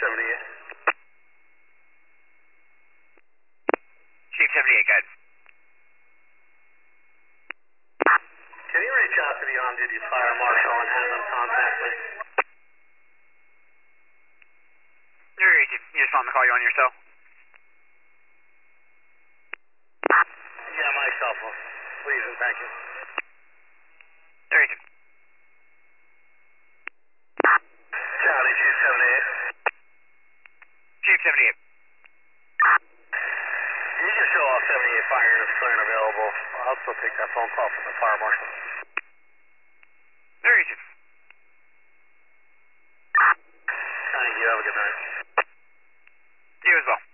78. Chief 78, guys. Can you reach out to the on-duty fire marshal and have them contact me? You're easy. You just want them to call you on your cell? Yeah, my cell phone. Please and thank you. You're easy. Charlie, Chief 78. Chief 78. You can show off 78 fire and if clear and available. I'll still take that phone call from the fire marshal. You're easy. Thank you. Have a good night. You as well.